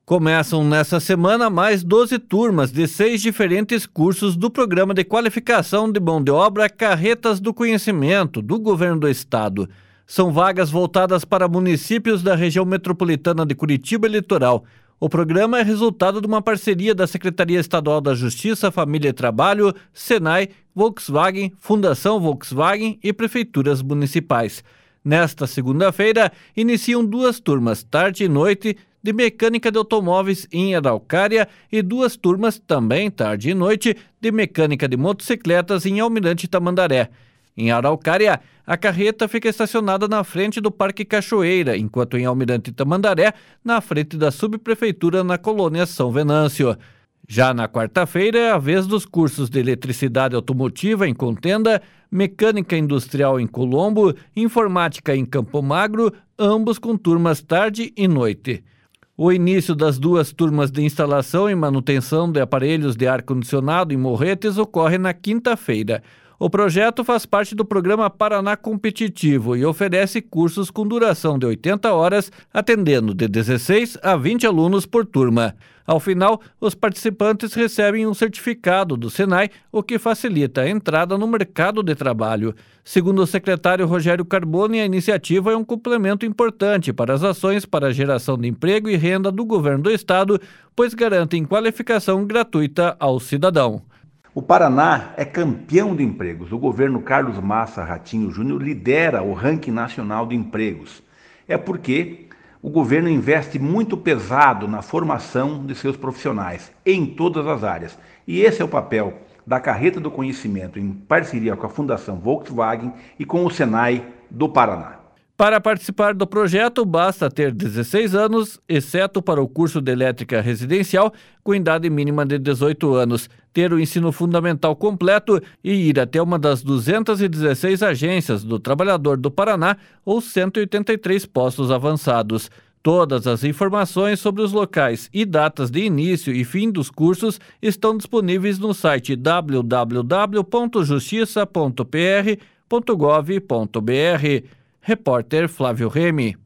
Começam nessa semana mais 12 turmas de 6 diferentes cursos do Programa de Qualificação de Mão de Obra Carretas do Conhecimento do Governo do Estado. São vagas voltadas para municípios da região metropolitana de Curitiba e Litoral. O programa é resultado de uma parceria da Secretaria Estadual da Justiça, Família e Trabalho, Senai, Volkswagen, Fundação Volkswagen e prefeituras municipais. Nesta segunda-feira, iniciam 2 turmas, tarde e noite, de mecânica de automóveis em Araucária e 2 turmas, também tarde e noite, de mecânica de motocicletas em Almirante Tamandaré. Em Araucária, a carreta fica estacionada na frente do Parque Cachoeira, enquanto em Almirante Tamandaré, na frente da subprefeitura na colônia São Venâncio. Já na quarta-feira é a vez dos cursos de eletricidade automotiva em Contenda, mecânica industrial em Colombo, informática em Campo Magro, ambos com turmas tarde e noite. O início das 2 turmas de instalação e manutenção de aparelhos de ar-condicionado em Morretes ocorre na quinta-feira. O projeto faz parte do programa Paraná Competitivo e oferece cursos com duração de 80 horas, atendendo de 16 a 20 alunos por turma. Ao final, os participantes recebem um certificado do Senai, o que facilita a entrada no mercado de trabalho. Segundo o secretário Rogério Carboni, a iniciativa é um complemento importante para as ações para a geração de emprego e renda do governo do estado, pois garantem qualificação gratuita ao cidadão. O Paraná é campeão de empregos. O governo Carlos Massa Ratinho Júnior lidera o ranking nacional de empregos. É porque o governo investe muito pesado na formação de seus profissionais, em todas as áreas. E esse é o papel da Carreta do Conhecimento, em parceria com a Fundação Volkswagen e com o Senai do Paraná. Para participar do projeto, basta ter 16 anos, exceto para o curso de elétrica residencial, com idade mínima de 18 anos, ter o ensino fundamental completo e ir até uma das 216 agências do Trabalhador do Paraná ou 183 postos avançados. Todas as informações sobre os locais e datas de início e fim dos cursos estão disponíveis no site www.justiça.pr.gov.br. Repórter Flávio Remy.